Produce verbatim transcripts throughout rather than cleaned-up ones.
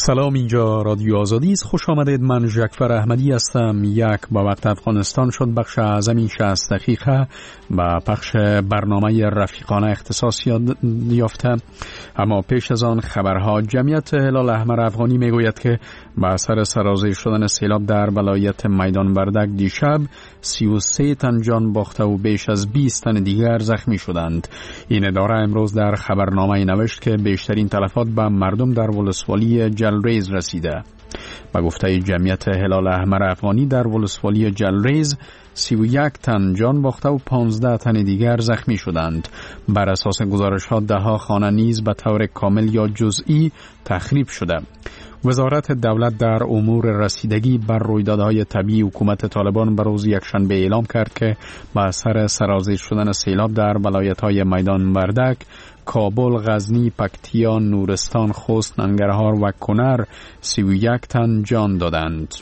سلام، اینجا رادیو آزادی است. خوش آمدید. من جعفر احمدی هستم. یک با وقت افغانستان شد بخش اعظمی شصت دقیقه با پخش برنامه رفیقانه اختصاص یافته. اما پیش از آن خبرها. جمعیت هلال احمر افغانی میگوید که با اثر سرازیر شدن سیلاب در ولایت میدان وردک دیشب سی و سه تن جان باخته و بیش از بیست تن دیگر زخمی شدند. این اداره امروز در خبرنامه نوشت که بیشترین تلفات به مردم در ولسوالی جلریز رسیده. با گفته جمعیت هلال احمر افغانی در ولسوالی جلریز سی و یک تن جان باخته و پانزده تن دیگر زخمی شدند. بر اساس گزارش ها ده ها خانه نیز به طور کامل یا جزئی تخریب شده. وزارت دولت در امور رسیدگی بر رویدادهای طبیعی حکومت طالبان به روز یکشنبه اعلام کرد که با اثر سرازیر شدن سیلاب در ولایت‌های میدان وردک، کابل، غزنی، پکتیا، نورستان، خوست، ننگرهار و کنر سی و یک تن جان دادند.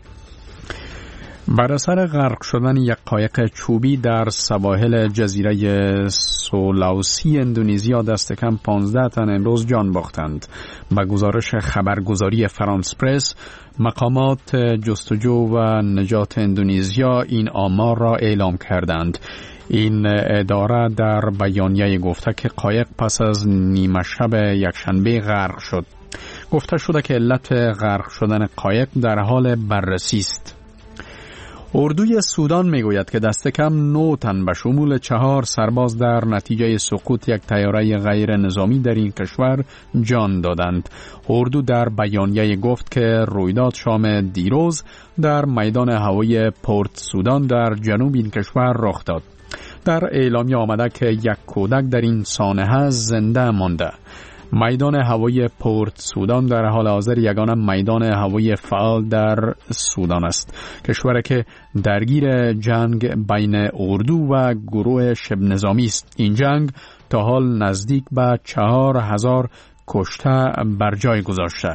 بر اثر غرق شدن یک قایق چوبی در سواحل جزیره سولاوسی اندونزیا دست کم پانزده تن امروز جان باختند. با گزارش خبرگزاری فرانس پرس، مقامات جستجو و نجات اندونزیا این آمار را اعلام کردند. این اداره در بیانیه گفته که قایق پس از نیمه شب یکشنبه غرق شد. گفته شده که علت غرق شدن قایق در حال بررسی است. اردوی سودان میگوید که دست کم نه تن به شمول چهار سرباز در نتیجه سقوط یک طیاره غیر نظامی در این کشور جان دادند. اردو در بیانیه گفت که رویداد شام دیروز در میدان هوایی پورت سودان در جنوب این کشور رخ داد. در اعلامیه آمده که یک کودک در این سانحه زنده مانده. میدان هوایی پورت سودان در حال حاضر یگانه میدان هوایی فعال در سودان است. کشوری که درگیر جنگ بین اردو و گروه شبه نظامی است. این جنگ تا حال نزدیک به چهار هزار کشته بر جای گذاشته.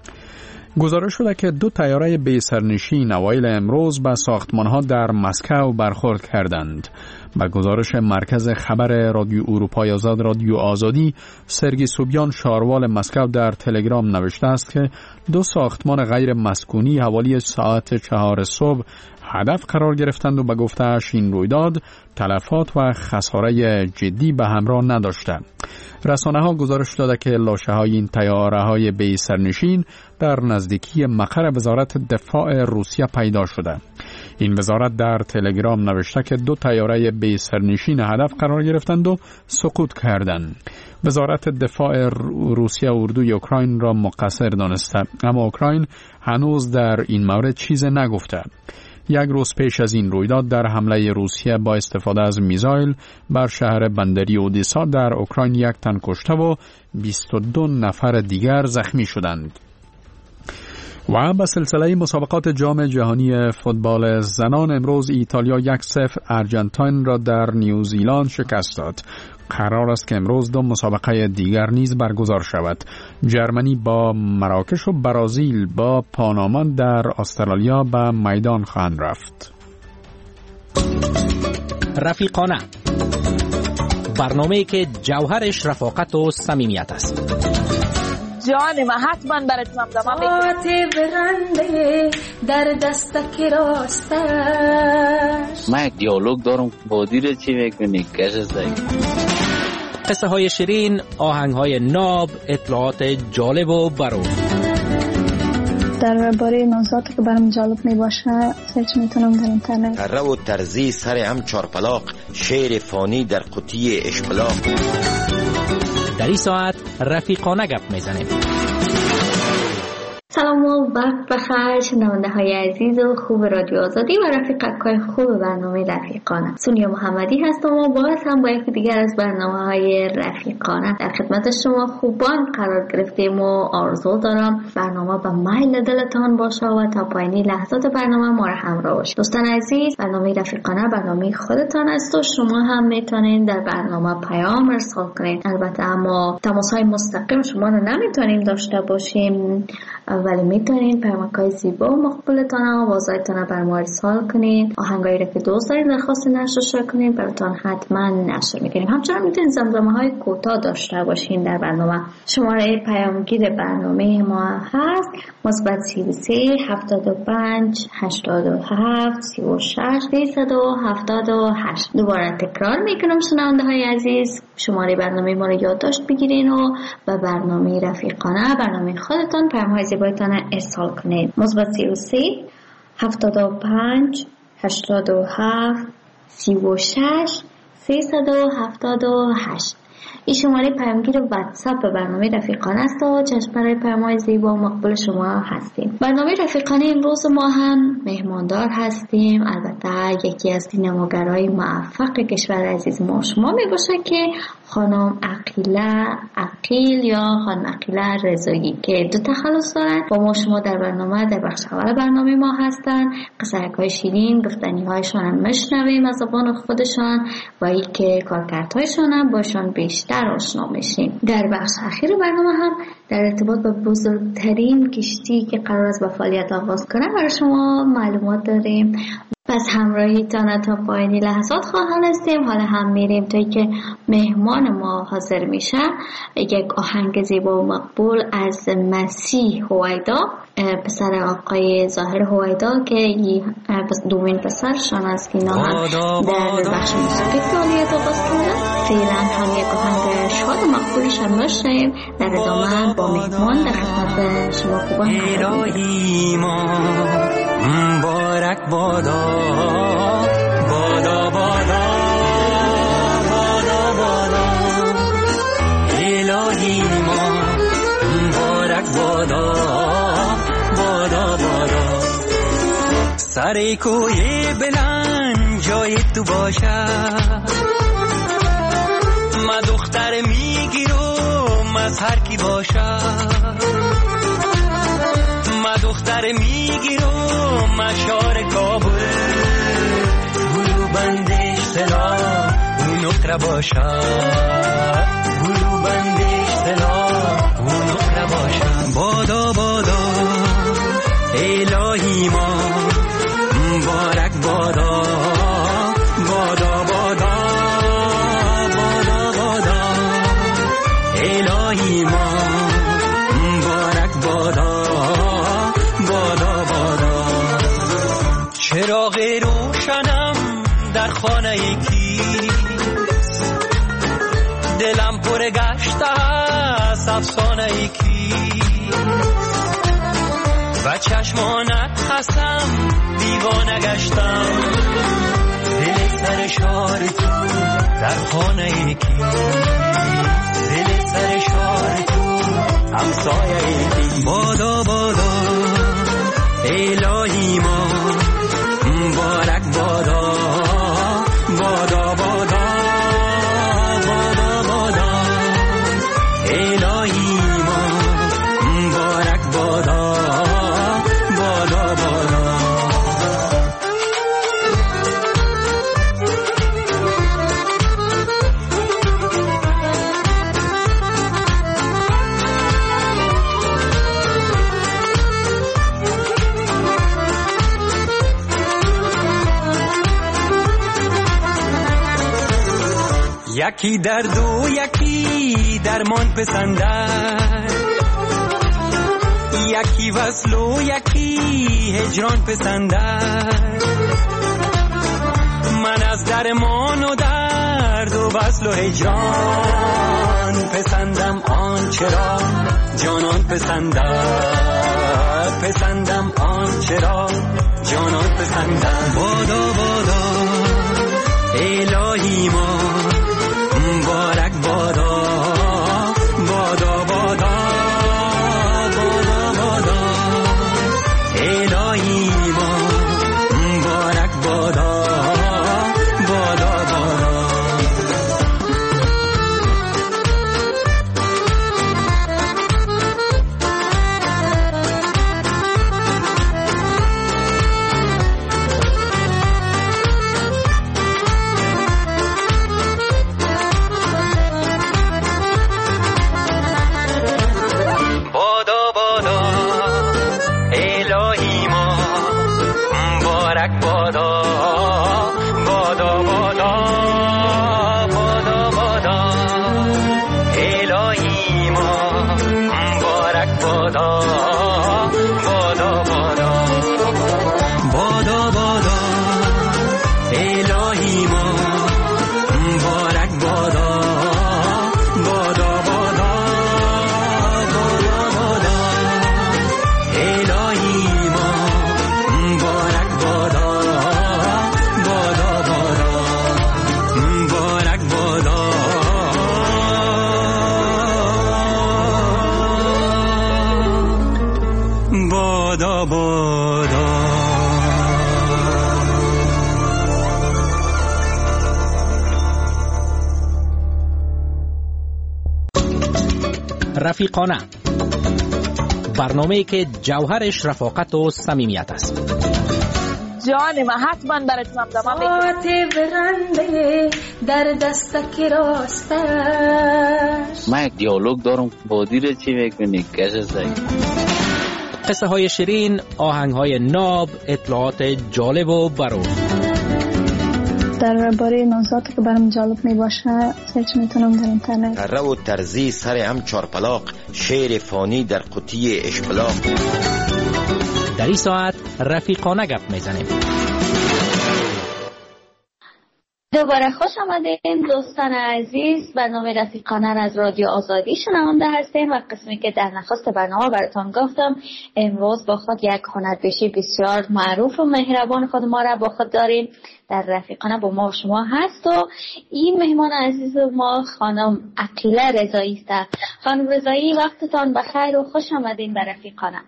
گزارش شده که دو طیاره بی سرنشین اوایل امروز به ساختمان‌ها در مسکو برخورد کردند. با گزارش مرکز خبر رادیو اروپای آزاد رادیو آزادی، سرگی سوبیان شاروال مسکو در تلگرام نوشته است که دو ساختمان غیر مسکونی حوالی ساعت چهار صبح هدف قرار گرفتند و به گفته‌اش این رویداد تلفات و خساره جدی به همراه نداشته. رسانه ها گزارش داده که لاشه های این طیاره های بی سرنشین در نزدیکی مقر وزارت دفاع روسیه پیدا شده. این وزارت در تلگرام نوشته که دو طیاره بی سرنشین هدف قرار گرفتند و سقوط کردند. وزارت دفاع روسیه اردوی اوکراین را مقصر دانسته، اما اوکراین هنوز در این مورد چیز نگفته. یک روز پیش از این رویداد در حمله روسیه با استفاده از میزایل بر شهر بندری اودیسا در اوکراین یک تن کشته و بیست و دو نفر دیگر زخمی شدند. و به سلسله مسابقات جام جهانی فوتبال زنان امروز ایتالیا یک صفر ارژانتین را در نیوزیلند شکست داد. قرار است که امروز دو مسابقه دیگر نیز برگزار شود. جرمنی با مراکش و برزیل با پاناما در استرالیا به میدان خواهند رفت. رفیقانه، برنامه‌ای که جوهرش رفاقت و صمیمیت است. جان ما حتما برات زمزمه میکنم. برنده در دستک راستش. من یک دیالوگ دارم با دیر چی میکنی کش زنگ. قصه های شیرین، آهنگ های ناب، اطلاعات جالب و برو. درباره موضوعاتی که برام جالب می باشه سرچ میتونم در اینترنت. تره و ترزی سر هم چارپلاق، شعر فانی در قطی اشپلاق. در این ساعت رفیقانه گپ میزنیم. سلام و وقت بخیر شنونده های عزیز و خوب رادیو آزادی و رفیقای خوب برنامه رفیقانه. سونیا محمدی هستم و باز هم با یکی دیگر از برنامه های رفیقانه در خدمت شما خوبان قرار گرفتیم و آرزو دارم برنامه به میل دلتان باشه و تا پایانی لحظات برنامه ما را همراه باشید. دوستان عزیز، برنامه رفیقانه برنامه خودتان است و شما هم میتونین در برنامه پیام ارسال کنین. البته اما تماس های مستقیم شما رو نمیتونیم داشته باشیم ولی میتونین پیامک‌های زیبا و مقبولتان آوازهایتان بر ما ارسال کنین. آهنگایی را که دوست دارید درخواست نشر کنین براتون حتما نشر میکنیم. همچنین میتونین زمزمه‌های کوتاه داشته باشین در برنامه. شماره پیامگیر برنامه ما هست مثبت سی و سه هفتاد و پنج هشتاد و هفت سی و شش سیصد و هفتاد و هشت. دوباره تکرار میکنم شنونده های عزیز، شماره برنامه ما رو یادداشت بگیرین و به برنامه رفیقانه برنامه خودتان پیام‌های زیبایتان ارسال کنید. مثبت سی و سه هفتاد و پنج هشتاد و هفت سی و شش سیصد و هفتاد و هشت. این شماره پیامگیر واتساپ برنامه رفیقانه است و چشم برای پیام‌های زیبا و مقبول شما هستیم. برنامه رفیقانه امروز ما هم مهماندار هستیم. البته یکی از سینماگرای موفق کشور عزیز ما شما می باشه که خانم عقیله عقیل یا خانم عقیله رضایی که دو تخلص دارن. با ما شما در برنامه در بخش اول برنامه ما هستن. قصه‌های شیرین گفتنی‌هایشان هم میشنویم از زبان خودشان و ای که کارکردهایشان هم باشون بیشتر آشنا میشیم. در بخش اخیر برنامه هم در ارتباط با بزرگترین کشتی که قرار است به فعالیت آغاز کنه برای شما معلومات داریم. پس همراهیتان تا پایان لحظات خواهان هستیم. حالا هم میریم تا که مهمان ما حاضر میشه. یک آهنگ زیبا و مقبول از مسیح هویدا، پسر آقای ظاهر هویدا که دومین پسرشان است که اینا هم در بخش موسیقی فعالیت آغاز کنه. فعلا هم یک آهنگ شاد و مقبولش هم داشتیم. در ادامه با مهمان در خدمت شما خوبان الهی ما مبارک بادا بادا بادا بادا بادا الهی ما مبارک بادا بادا بادا سر کوی بلند جای تو باشد ما دختر میگیرم از هر کی باشد ما دختر میگیرم مشار کابل گلو بندش سلا اون نقره باشد گلو بندش سلا اون نقره باشد بادا بادا الهی ما مبارک بادا بادا بادا بادا بادا الهی ما مبارک بادا بادا بادا چراغ روشنم در خانه کیست دلم پر گشته است افسانه کیست و چشمانت هستم دیوانه گشتم دل سر شار تو در خانه کیست دل سر شار تو همسایه کیست بادا بادا الهی ما مبارک بادا بادا بادا بادا بادا الهی ما مبارک بادا بادا بادا یکی درد و یکی درمان پسندد یکی وصل و یکی هجران پسندد من از درمان و درد و وصل و هجران پسندم آن چرا جانان پسندد پسندم آن چرا جانان پسندد بادا بادا الهی ما مبارک بادا بادا بادا بادا بادا الهی ما مبارک بادا بادا بادا الهی ما مبارک بادا بادا بادا بادا بادا الهی ما مبارک بادا بادا بادا مبارک بادا بادا بادا. رفیقانه، برنامه‌ای که جوهرش رفاقت و صمیمیت است. جان من حتما براتون هم دمام میکنم. برنده در دستک راستش. من یک دیالوگ دارم با دیر چی میکنی کش سایی. قصه های شیرین، آهنگ های ناب، اطلاعات جالب و برو. درباره موضوعاتی که برام جالب می باشه سرچ میتونم در اینترنت. تره و ترزی سر هم چارپلاق، شعر فانی در قوطی اشپلاق. در این ساعت رفیقانه گپ میزنیم. دوباره خوش آمدین دوستان عزیز. برنامه رفیقانه از رادیو آزادی شنونده هستیم و قسمی که در نخست برنامه براتون گفتم امروز با خود یک هنرپیشه بسیار معروف و مهربان خود ما را با خود داریم. در رفیقانه با ما و شما هست و این مهمان عزیز ما خانم عقیله رضایی است. خانم رضایی وقتتان بخیر و خوش آمدین به رفیقانه.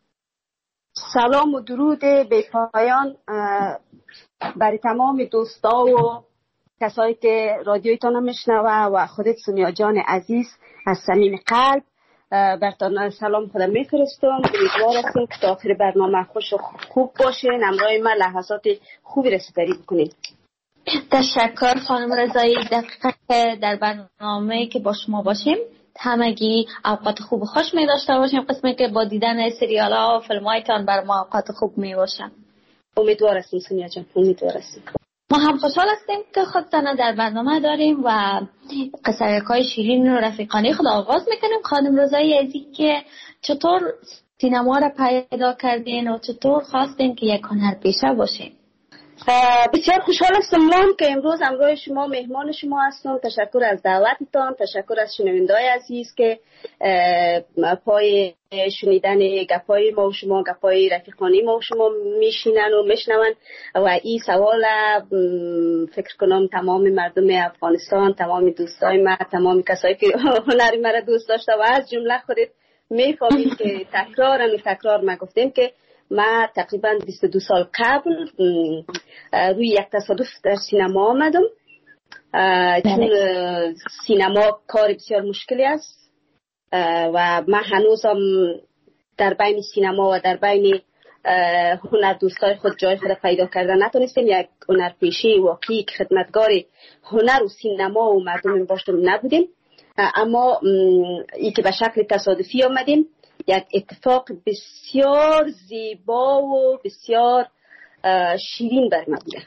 سلام و درود بی پایان برای تمام دوستا و کسایی که رادیویتان میشنوه و خودت سونیا جان عزیز از صمیم قلب برتان سلام خودم میفرستم. امیدوار هستم که تا آخر برنامه خوش و خوب باشین، همراه من لحظات خوبی رسیدگی بکنید. تشکر خانم رضایی. دقیقا در برنامه که با شما باشیم همگی اوقات خوب و خوش می داشته باشیم، قسمی که با دیدن سریال ها و فیلم هایتان بر ما اوقات خوب می باشن. امیدوار هستیم سونیا جان، امیدوار هستیم. ما هم خوشحال هستیم که خودتان در برنامه داریم و قصه‌های شیرین و رفیقانه خود آغاز میکنیم. خانم رضایی عزیز که چطور سینما را پیدا کردین و چطور خواستین که یک هنرپیشه باشین؟ بسیار خوشحال هستم من که امروز همراه شما مهمان شما هستم. تشکر از دعوتتان، تشکر از شنونده‌های عزیز که پای شنیدن گپای ما و شما، گپای رفیقانی ما و شما میشینن و میشنون و این سوال فکر کنم تمام مردم افغانستان، تمام دوستای ما، تمام کسایی که هنری مرا دوست داشته و از جمله خودت میفهمید که تکرار و تکرار ما گفتیم که ما تقریبا بیست و دو سال قبل روی یک تصادف در سینما آمدم، چون سینما کار بسیار مشکلی است و من هنوزم در بین سینما و در بین هنر دوستای خود جای خود پیدا کردن نتونستیم. یک هنرپیشه واقعی که خدمتگار هنر و سینما و مردم باشیم نبودیم، اما ای که به شکل تصادفی آمدیم یک اتفاق بسیار زیبا و بسیار شیرین بر ما بوده.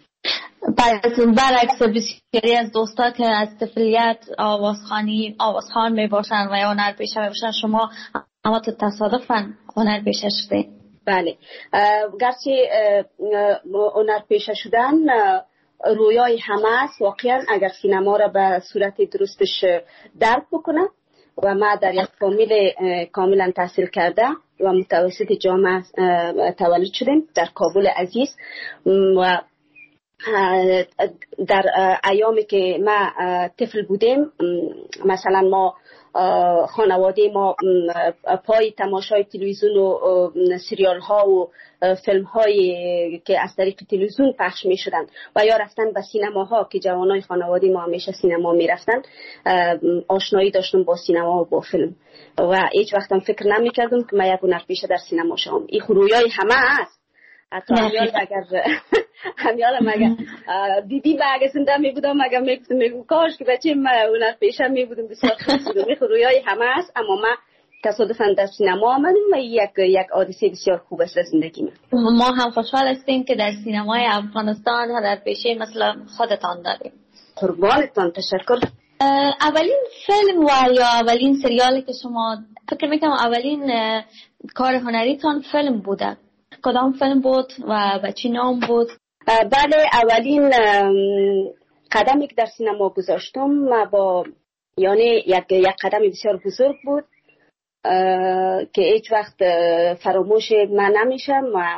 برعکس بسیاری از دوستا که از طفولیت آوازخوانی آوازخوان می باشن و یا هنرپیشه می باشن، شما اما تو تصادفاً هنرپیشه شده. بله، گرچه هنرپیشه شدن رویای همه است واقعا اگر سینما را به صورت درستش درک بکنه و ما در یک فامیل کاملا تحصیل کرده و متوسط جامعه تولد شدیم در کابل عزیز و در ایامی که ما طفل بودیم مثلا ما خانواده ما پای تماشای تلویزیون و سریال ها و فیلم هایی که از طریق تلویزیون پخش می شدن و یا رفتن به سینما ها که جوانای خانواده ما همیشه سینما می رفتن، آشنایی داشتم با سینما و با فیلم و هیچ وقتم فکر نمی کردم که من یک هنرپیشه در سینما شوم. این رویای همه است. حتی همیال اگر همیال اگر دیدی و اگر زنده می بودم اگر می گفتم میگم کاش که بچه من هنرپیشه می بودم بسیار خوش بودم. این رویای همه است، اما من تصادفاً در سینما آمدم و یک یک حادثه بسیار خوب است زندگی من. ما هم خوشحال هستیم که در سینمای افغانستان هنرپیشه مثل خودتان داریم. قربانتان، تشکر. اولین فیلم و یا اولین سریالی که شما فکر میکنم اولین کار هنریتان فیلم بوده، کدام فیلم بود و به چی نام بود؟ بله، اولین قدمی که در سینما گذاشتم با یعنی یک یک قدم بسیار بزرگ بود که هیچ وقت فراموش من نمیشم. و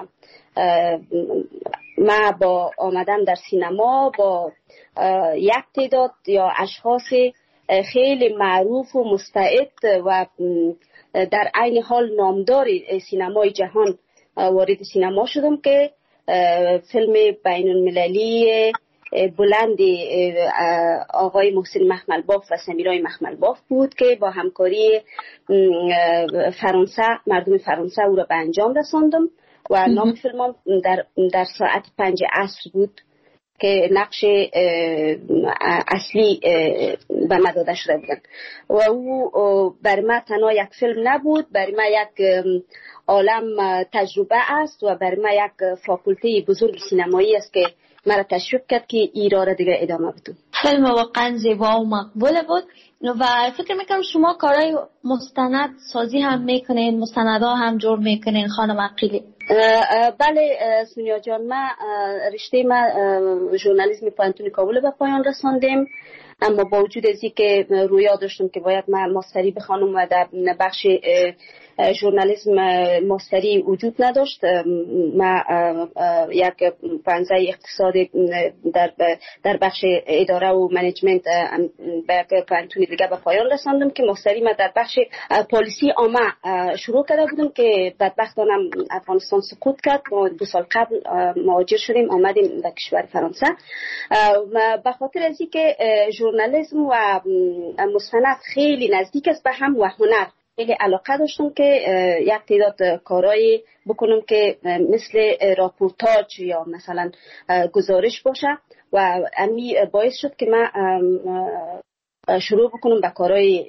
ما با آمدن در سینما با یک تعداد یا اشخاص خیلی معروف و مستعد و در عین حال نامدار سینمای جهان وارد سینما شدم که فیلم بین المللی بلند آقای محسن مخملباف و سمیرای مخملباف بود که با همکاری فرانسه مردم فرانسه او را به انجام رساندم و نام فیلمم در در ساعت پنج عصر بود که نقش اصلی به من داده شده بودن و او برای من تنها یک فیلم نبود، برای من یک عالم تجربه است و برای من یک فاکولته بزرگ سینمایی است که مرا تشویق کرد که ایرا را دیگه ادامه بدم. فیلم واقعا زیبا و مقبول بود و فکر میکنم شما کارهای مستند سازی هم میکنین، مستندها هم جور میکنین خانم عقیلی. بله سونیا جان، ما رشته ما ژورنالیسم پانتون کابل به پایان رساندیم، اما با وجود از اینکه رویا داشتم که باید ما ماستری بخوانم و در بخش ژورنالیسم ماستری وجود نداشت، ما یک پانزه اقتصاد در در بخش اداره و منیجمنت به پانتون دیگه به پایان رساندم که ماستری ما در بخش پالیسی عامه شروع کرده بودم که بدبختانه افغانستان سقوط کرد. ما دو سال قبل مهاجر شدیم آمدیم به کشور فرانسه. به خاطر از اینکه ژورنالیسم و مستند خیلی نزدیک است به هم و هنر خیلی علاقه داشتم که یک تعداد کارایی بکنم که مثل راپورتاج یا مثلا گزارش باشه و امی باعث شد که من شروع بکنم به کارهای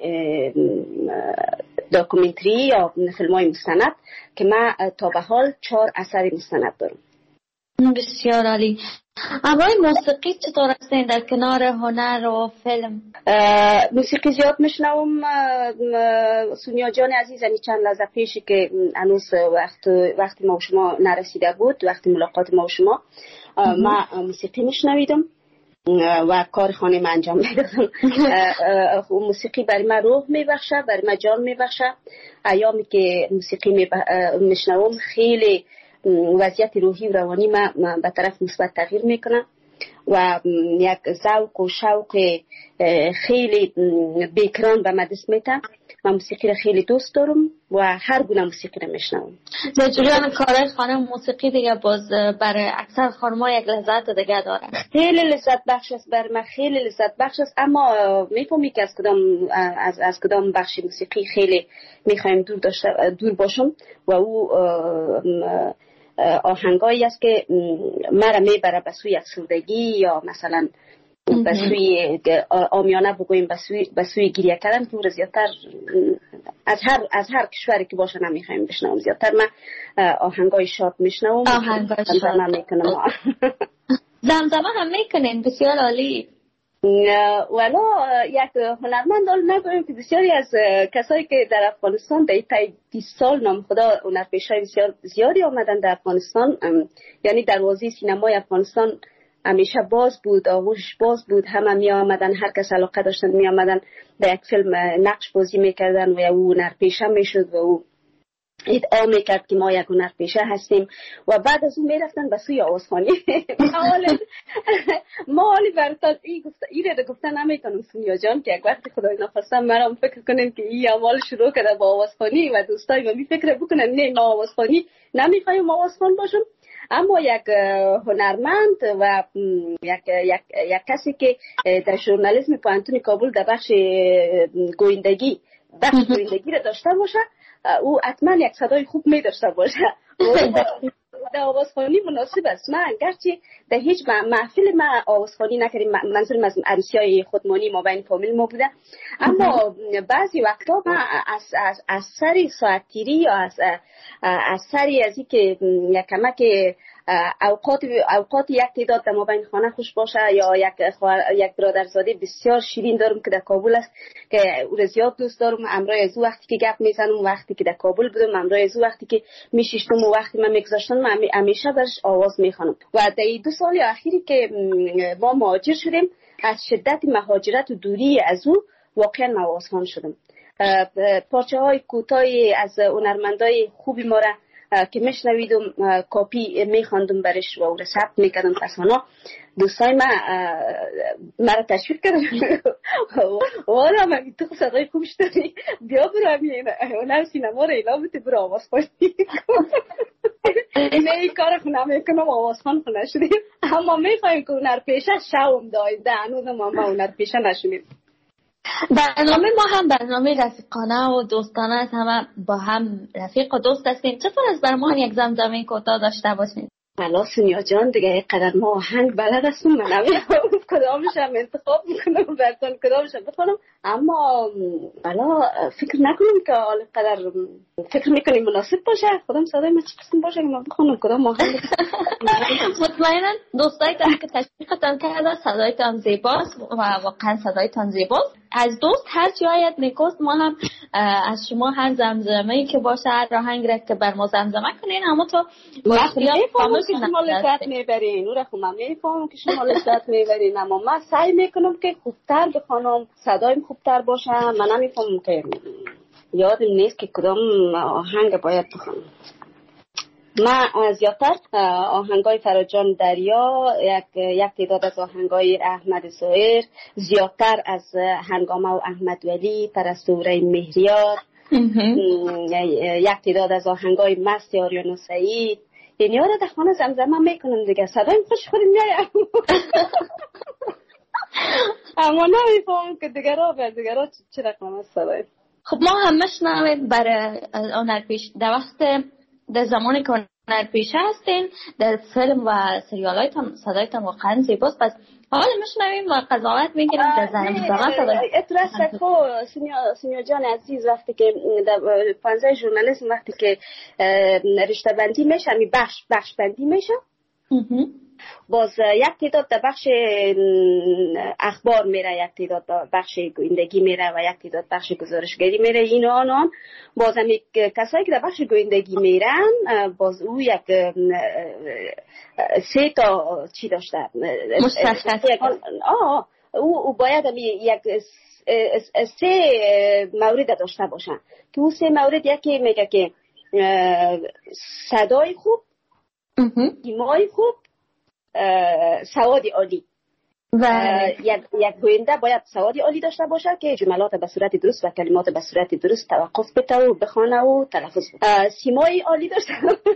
داکومنتری یا فیلم‌های مستند که من تا به حال چهار اثر مستند دارم. بسیار عالی. اما موسیقی چطور هستین در کنار هنر و فیلم؟ موسیقی زیاد میشنوم سونیا جان عزیزم. چند لحظه پیشی که هنوز وقت وقتی ما و شما نرسیده بود، وقتی ملاقات ما و شما، ما موسیقی میشنویدم و کار خانه من انجام میدادم. موسیقی برای من روح میبخشه، برای من جان میبخشه. ایامی که موسیقی میشنوم خیلی وضعیت روحی و روانی ما به طرف مثبت تغییر میکنه و یک ذوق و شوق خیلی بیکران به من دست میده. من موسیقی را خیلی دوست دارم و هر گونه موسیقی را میشنوم. در جریان کارهای خانم موسیقی دیگه باز برای اکثر خانم‌ها یک لذت دیگه داره. خیلی لذت بخش است، برای من خیلی لذت بخش است، اما میفهمی که از کدام از از کدام بخش موسیقی خیلی میخوایم دور داشته دور باشم و او آهنگایی است که مرا میبره به سوی افسردگی یا مثلا به سوی عامیانه بگوییم به سوی به سوی گریه کردن که او زیادتر از هر از هر کشوری که باشه نمیخوایم بشنوم. زیادتر من آهنگای شاد میشنوم. آهنگای شاد میکنم. زمزمه هم میکنین؟ بسیار عالی. ولی یک هنرمند حال نگویم که بسیاری از کسایی که در افغانستان در این بیست سال نام خدا هنرپیشه‌های بسیار زیادی آمدن در افغانستان، یعنی دروازه سینمای افغانستان همیشه باز بود، آغوش باز بود، همه می آمدن، هر کس علاقه داشتن می آمدن در یک فیلم نقش بازی میکردن و او هنرپیشه میشد و او ادعا میکرد که ما یک هنرپیشه هستیم و بعد از اون میرفتن به سوی آوازخوانی. ما حالی برتان ای گفت ایره رو گفتن نمیتونم سونیا جان که یک وقت خدای نخواستم مرام فکر کنیم که این اعمال شروع کرده با آوازخوانی و دوستای ما می فکر بکنن نه ما آوازخوانی نمیخوایم آوازخوان باشم. اما یک هنرمند و یک یک یک کسی که در ژورنالیسم پانتون کابل در بخش گویندگی بخش گویندگی را داشته باشه، او حتما یک صدای خوب می داشته باشه. در آوازخوانی مناسب است. من گرچه در هیچ محفل ما آوازخوانی نکردیم، منظورم از عروسی‌های خودمانی ما بین فامیل ما بوده، اما بعضی وقتا ما از از از سری ساعت تیری یا از از سری از این که یک کمک اوقات اوقات یک تعداد در مابین خانه خوش باشه یا یک یک برادرزاده بسیار شیرین دارم که در کابل است که او را زیاد دوست دارم. امرای از وقتی که گپ میزنم وقتی که در کابل بودم، امرای از وقتی که میشیشتم و وقتی من میگذاشتم من همیشه برش آواز میخوانم. و در دو سال اخیری که ما مهاجر شدیم از شدت مهاجرت و دوری از او واقعا موازخوان شدم. پارچه های کوتاهی از هنرمندای خوبی ما را که میشنویدم کاپی میخواندم برش و او را ثبت میکردم. پسانا دوستای من مرا تشویق کردن والا من تو صدای خوبش داری بیا برو همین هنر سینما را اعلام بده برو آواز خوانی اینه این کار خونه میکنم آواز خوان خونه شدیم. اما میخوایم که هنر پیشه شوم دایده هنوزم ما هنر پیشه نشونیم. برنامه ما هم برنامه رفیقانه و دوستانه است، همه با هم رفیق و دوست هستیم. چطور از بر ما یک زمزمه کوتاه داشته باشیم؟ بلا سونیا جان دیگه اینقدر ما آهنگ بلد هستم من نمیدونم کدامش هم انتخاب میکنم براتون کدامش هم بخونم، اما بلا فکر نکنم که حال قدر فکر میکنیم مناسب باشه. خودم صدای من چی قسم باشه که من بخونم کدام آهنگ. مطمئنا دوستایتان که تشویقتان کرده صدایتان زیباست و واقعا صدایتان زیباست. از دوست هر جایت نیکوست ما هم از شما هر زمزمه‌ای که باشه هر آهنگ را که بر ما زمزمه کنین اما تو وقتی میفهمم که شما لذت میبرین او را خب من میفهمم که شما لذت میبرین، اما من سعی میکنم که خوبتر بخونم صدایم خوبتر باشه. من نمیفهمم که یادم نیست که کدام آهنگ باید بخونم. من زیادتر آهنگای فراجان دریا، یک یک تعداد از آهنگای احمد ظاهر، زیادتر از هنگامه و احمد ولی، پرستوره مهریار، یک تعداد از آهنگای مست آریانا سعید. یعنی ها را در خانه زمزمه میکنم دیگه. صدایم خوش خودم میایم اما نمیفهمم که دیگرها بر دیگرها چه رقم است صدایم. خب ما هم مشنوید برای هنر پیش در وقت در زمانی که هنر پیشه هستین در فیلم و سریالایتان صدایتان واقعا زیباست. پس حالا میشنویم و قضاوت میگیریم در زمزمه صدای. اترس کو سونیا سونیا جان عزیز وقتی که در پانزده ژورنالیسم وقتی که رشته بندی میشه می بخش بخش بندی میشه باز یک تعداد در بخش اخبار میره، یک تعداد بخش گویندگی میره و یک تعداد بخش گزارشگری میره. این و آنان باز هم کسایی که در بخش گویندگی میرن باز او یک سه تا چی داشته مشخص آه او باید هم یک سه مورد داشته باشن که او سه مورد یکی میگه که صدای خوب، ایمای خوب، سواد عالی. و یک یک گوینده باید سواد عالی داشته باشه که جملات به صورت درست و کلمات به صورت درست توقف بده و بخونه و تلفظ بده. سیمای عالی داشته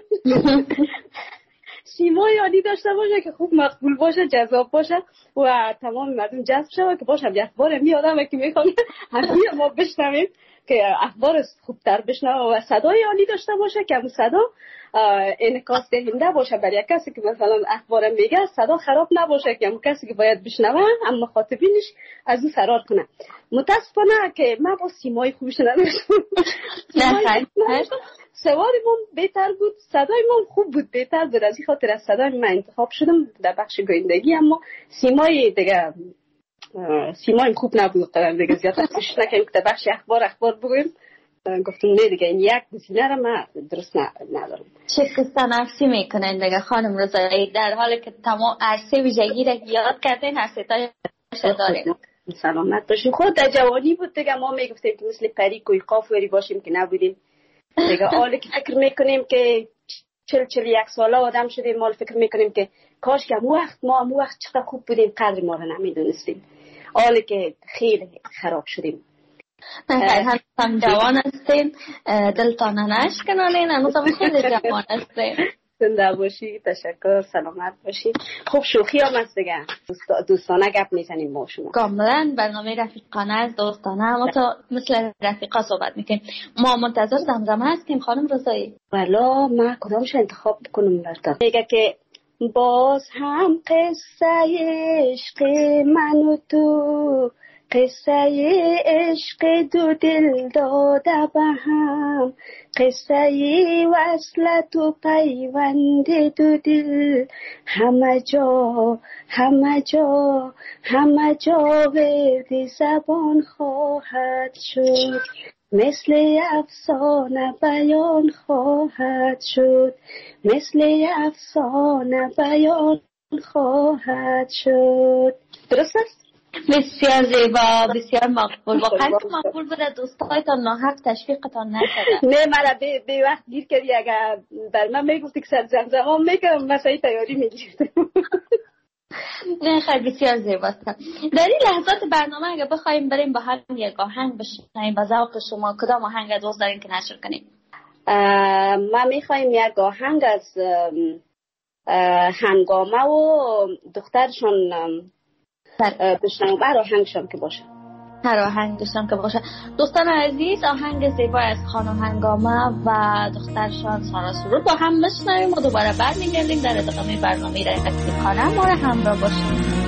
سیمای عالی داشته باشه که خوب مقبول باشه، جذاب باشه و تمام مردم جذب شود که باشه یک بار می آدم که میخوام همین ما بشنویم که اخبار خوبتر بشنوه و صدای عالی داشته باشه که اون صدا انعکاس دهنده باشه برای کسی که مثلا اخبار میگه، صدا خراب نباشه که اون کسی که باید بشنوه اما مخاطبینش از اون فرار کنه. متاسفانه که من با سیمای خوبش نداشتم. سواری من بهتر بود، صدای من خوب بود، بهتر بود، از این خاطر از صدای من انتخاب شدم در بخش گویندگی. اما سیمای دیگه سیمای خوب نبود قرار دیگه زیادتر کوشش نکنیم که در بخش اخبار اخبار بگویم. گفتم نه دیگه این یک گزینه را من درست ندارم. چه قصه نفسی میکنن دیگه خانم رضایی در حالی که تمام عرصه ویژگی را یاد کردین هر ستای داریم. سلامت باشیم. خود در جوانی بود دیگه ما میگفتیم که مثل پری کوی قافوری باشیم که نبودیم دیگه. حالا که فکر میکنیم که چل چل یک ساله آدم شدیم ما فکر میکنیم که کاش که امو وقت ما امو وقت چقدر خوب بودیم قدر ما رو نمیدونستیم. حالا که خیلی خراب شدیم. هم هم جوان هستین دلتان نشکنانین هنوز هم خیلی جوان هستین. زنده باشی، تشکر، سلامت باشی. خب شوخی هم هست دیگه دوستانه گپ میزنیم ما شما. کاملا برنامه رفیقانه از دوستانه اما تا مثل رفیقا صحبت میکنیم. ما منتظر زمزمه هستیم خانم رضایی. والا من کدامش انتخاب بکنم براتون؟ میگه که باز هم قصه عشق من و تو قصه عشق دو دل داده به هم، قصه وصلت و پیوند دو دل، همه جا همه جا همه جا ورد زبان خواهد شد، مثل افسانه بیان خواهد شد، مثل افسانه بیان خواهد شد. درست است؟ بسیار زیبا، بسیار مقبول. واقعا که مقبول بوده، دوستایتان ناحق تشویقتان نشده. نه مرا به به وقت گیر کردی، اگر بر من میگفتی که سر زمزمه میکنم مسایی تیاری میگیرد. نه خیلی بسیار زیباست. در این لحظات برنامه اگر بخوایم بریم با هم یک آهنگ بشنویم، با ذوق شما کدام آهنگ دوست دارین که نشر کنیم؟ ما میخوایم یک آهنگ از هنگامه و دخترشون بشنویم. هر آهنگشم که باشه، هر آهنگشم که باشه. دوستان عزیز، آهنگ زیبای از خانم هنگامه و دخترشان سارا سرور با هم بشنویم و دوباره برمیگردیم در ادامه برنامه رفیقانه. ما رو همراه باشیم.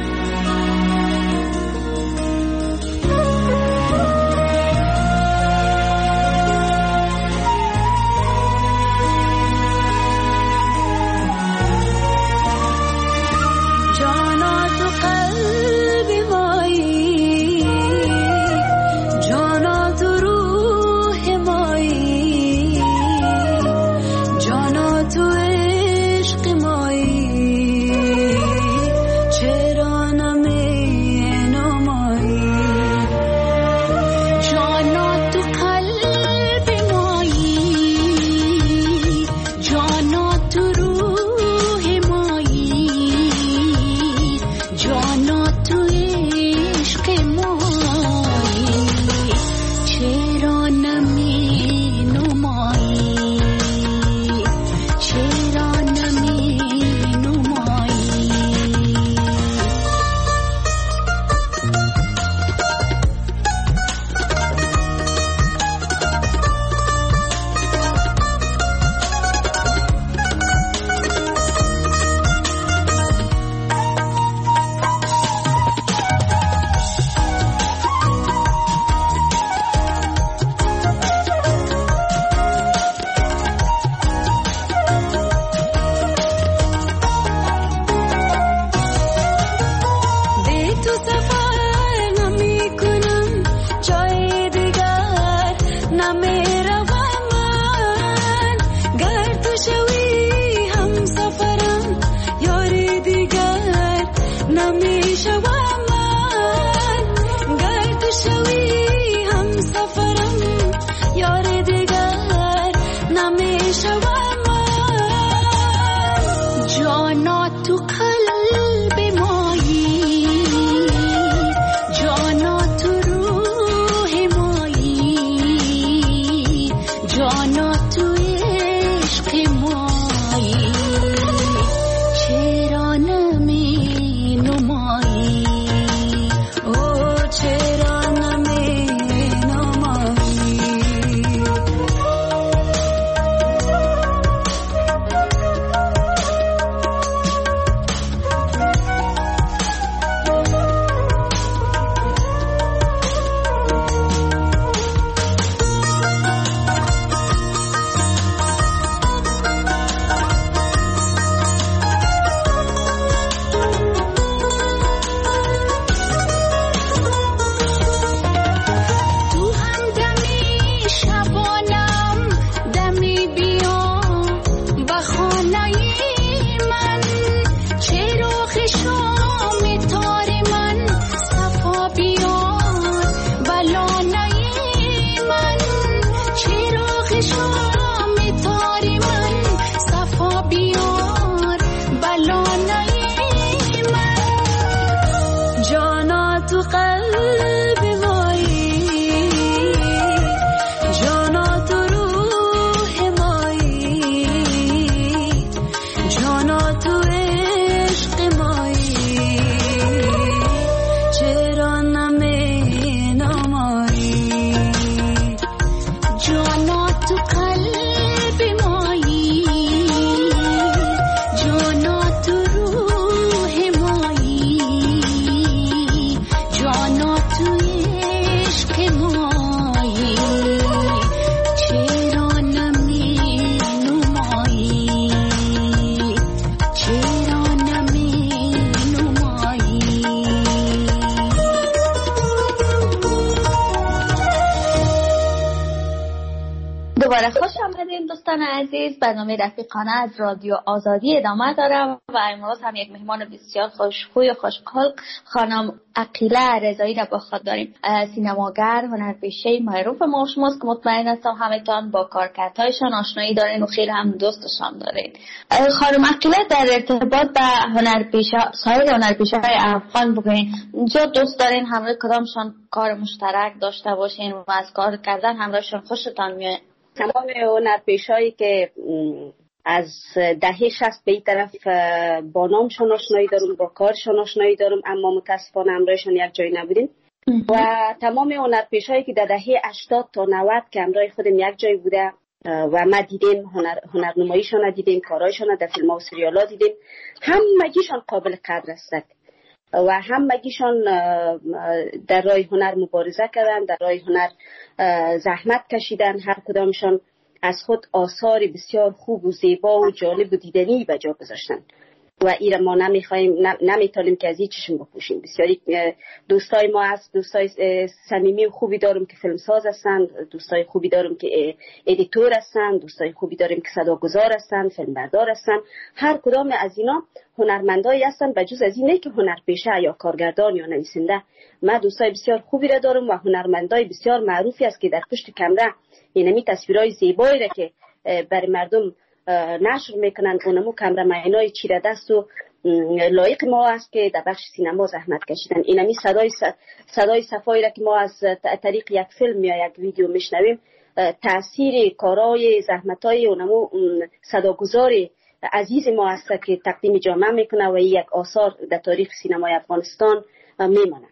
دوباره خوش آمدین دوستان عزیز. برنامه رفیقانه از رادیو آزادی ادامه داره و امروز هم یک مهمان بسیار خوشخوی و خوشخلق خانم عقیله رضایی را با خود داریم. سینماگر، هنرپیشه معروف ما شماست که مطمئن هستم همه‌تان با کارکردهایشان آشنایی دارین و خیلی هم دوستشان دارین. خانم عقیله در ارتباط به هنرپیشه سایر هنرپیشه‌های افغان بگوین، اینجا دوست دارین همراه کدامشان کار مشترک داشته باشین و از کار کردن همراهشان خوشتان میاد؟ تمام هنرپیشه‌ای که از دهه شصت به این طرف با نامشان آشنایی دارم، با کارشان آشنایی دارم، اما متاسفانه همراهشان یک جایی نبودیم. و تمام هنرپیشه‌ای که در دهه هشتاد تا نود که همراه خودم یک جای بوده و ما دیدیم، هنر هنرنماییشان دیدیم، کارهایشان در فیلم ها و سریال ها دیدیم، همگیشان قابل قدر هستند و همگیشان در راه هنر مبارزه کردن، در راه هنر زحمت کشیدن. هر کدامشان از خود آثار بسیار خوب و زیبا و جالب و دیدنی به جا گذاشتن و ایره ما نمیخوایم نمیتونیم که از این چشم بپوشیم. بسیاری دوستای ما هست، دوستای صمیمی و خوبی دارم که فیلمساز هستند، دوستای خوبی دارم که ادیتور هستند، دوستای خوبی داریم که صداگذار هستند، فیلمبردار هستند. هر کدام از اینا هنرمندایی هستند بجز از اینه که هنرپیشه یا کارگردان یا نویسنده. من دوستای بسیار خوبی را دارم و هنرمندای بسیار معروفی است که در پشت کامera اینمی تصویرهای زیبایی را که برای مردم نشر میکنن، اونمو کامرامنای چیره دست و لایق ما است که در بخش سینما زحمت کشیدن. اینمی صدای صدای صفایی را که ما از طریق یک فیلم یا یک ویدیو میشنویم، تاثیر کارهای زحمتای اونمو صداگذار عزیز ما است که تقدیم جامعه میکنه و یک آثار در تاریخ سینمای افغانستان میمانه.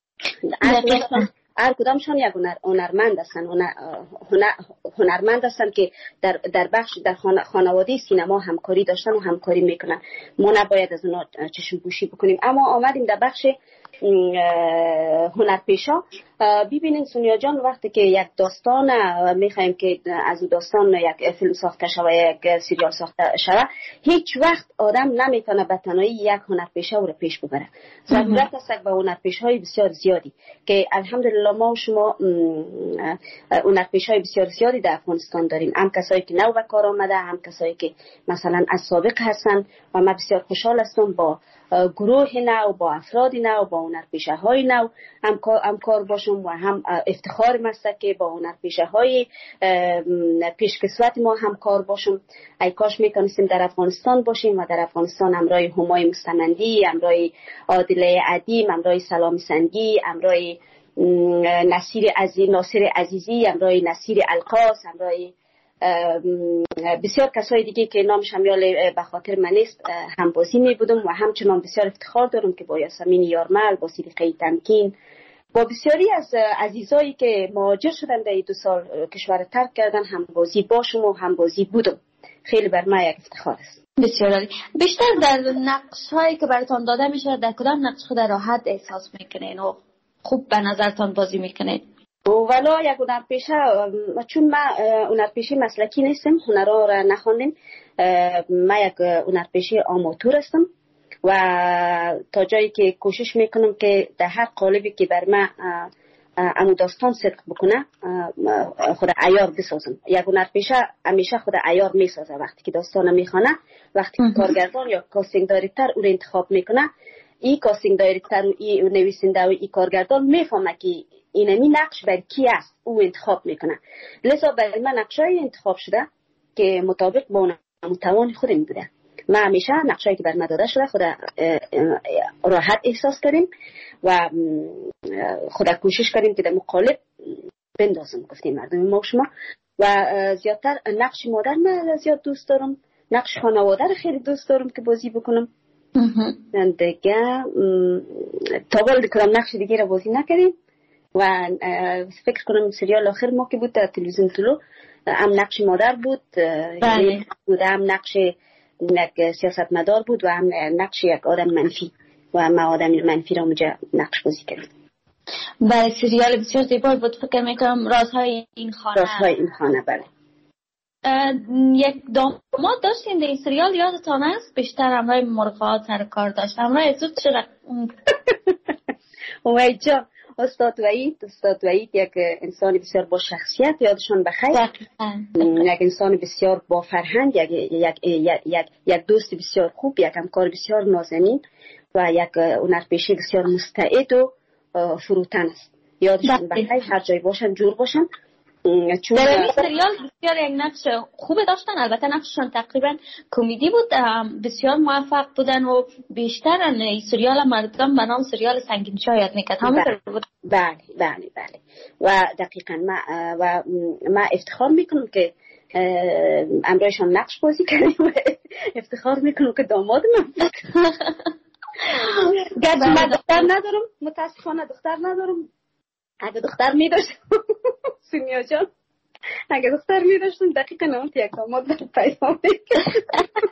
هر کدامشان یک هنرمند هستند، هنر هنرمند هستند که در در بخش در خانواده سینما همکاری داشتن و همکاری میکنن. ما نباید از اونا چشم پوشی بکنیم. اما آمدیم در بخش هنرپیشا. ببینید سونیا جان، وقتی که یک داستان میخوایم که از داستان یک فیلم ساخته شود، یک سریال ساخته شود، هیچ وقت آدم نمیتونه به تنهایی یک هنرپیشه رو پیش ببره. ضرورت است به هنرپیشه‌های بسیار زیادی که الحمدلله ما و شما هنرپیشه‌های بسیار زیادی در افغانستان داریم. هم کسایی که نو به کار آمده، هم کسایی که مثلا از سابق هستن و من بسیار خوشحال هستم با گروه نو، با افراد نو، با هنرپیشه‌های نو هم کار باشم و هم افتخار است که با هنرپیشه‌های پیشکسوت ما هم کار باشم. ای کاش میتونستیم در افغانستان باشیم و در افغانستان همراه همای مستمندی، همراه عادله عدیم، همراه سلام سنگی، همراه نصیر عزیز ناصر عزیزی، همراه نصیر القاس، همراه بسیار کسای دیگه که نامش هم یال به خاطر من نیست هم بازی می بودم و همچنان بسیار افتخار دارم که با یاسمین یارمل، با صدیقه تمکین، با بسیاری از عزیزایی که مهاجر شدن در این دو سال کشور ترک کردن هم بازی باشم و هم بازی بودم. خیلی بر من یک افتخار است. بسیار عالی. بیشتر در نقش‌هایی که براتون داده میشه در کدام نقش خود راحت احساس میکنین و خوب به نظرتون بازی میکنین؟ والا یک هنرپیشه، چون من هنرپیشه مسلکی نیستم، هنرها را نخواندم، من یک هنرپیشه آماتور هستم و تا جایی که کوشش میکنم که در هر قالبی که بر من امو داستان صدق بکنه خود عیار بسازم. یک هنرپیشه همیشه خود عیار میسازه وقتی که داستان میخوانه، وقتی که کارگردان یا کاستینگ دایرکتور او را انتخاب میکنه، این کاستینگ دایرکتور و این نویسنده و این کارگردان میفهمه که اینمی نقش بر کی است، او انتخاب میکنه. لذا برای من نقشای انتخاب شده که مطابق با متوان خودم بوده. من همیشه نقشایی که بر من داده شده خود راحت احساس کردیم و خود کوشش کردیم که در مقالب بندازم، گفتیم مردم ما و شما. و زیادتر نقش مادر من زیاد دوست دارم، نقش خانواده رو خیلی دوست دارم که بازی بکنم. دیگه تا حالا کدام نقش دیگه رو بازی نکردیم و فکر کنم سریال آخر ما که بود در تلویزیون طلو هم نقش مادر بود، بله. بود هم نقش یک سیاستمدار بود و هم نقش یک آدم منفی و ما آدم منفی را اونجا نقش بازی کردیم. بله، سریال بسیار زیبا بود. فکر میکنم رازهای این خانه. رازهای این خانه، بله. یک داماد داشتیم در این سریال، یادتان است؟ بیشتر همراه مرغات سر کار داشت. همراه زود چرا؟ اومای جان استاد وحید استاد وحید یک انسان بسیار با شخصیت، یادشان بخیر، یک انسان بسیار با فرهنگ، یک یک یک یک, یک دوست بسیار خوب، یک همکار بسیار نازنین و یک هنرپیشه بسیار مستعد و فروتن است. یادشان بخیر، هر جای باشن جور باشن. چون در این سریال بسیار یک نقش خوب داشتن. البته نقششان تقریبا کمدی بود، بسیار موفق بودن و بیشتر این سریال مردم به نام سریال سنگین شاید میکرد. بله بله بله بله و دقیقا ما و ما افتخار میکنم که امرایشان نقش بازی کردیم و افتخار میکنم که داماد من گرچه من دختر ندارم، متاسفانه دختر ندارم. اگه دختر می داشتم سونیا جان، اگه دختر می داشتم دقیقا نمونت یک داماد پیدا میکرد.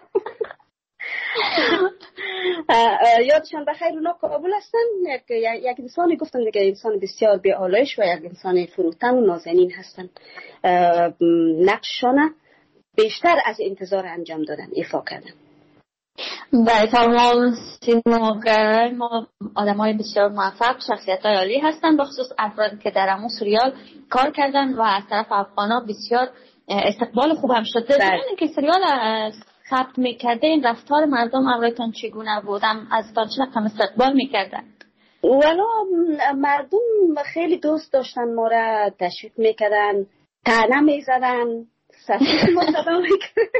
یادشان بخیر اونا قابل هستن. یک یک انسانی گفتم دیگه، انسان بسیار بی آلایش و یک انسان فروتن و نازنین هستن. نقششان بیشتر از انتظار انجام دادن، ایفا کردن. برای تمام سینماگرای ما آدم های بسیار موفق، شخصیت های عالی هستن، بخصوص افرادی که در همون سریال کار کردن و از طرف افغان ها بسیار استقبال خوب هم شده. ببینید که سریال ثبت میکرده این رفتار مردم امرایتان چگونه بودم، از تان چه رقم استقبال میکردن؟ والا مردم خیلی دوست داشتن، ما را تشویق میکردن، طعنه میزدن، سفید ما صدا میکردن.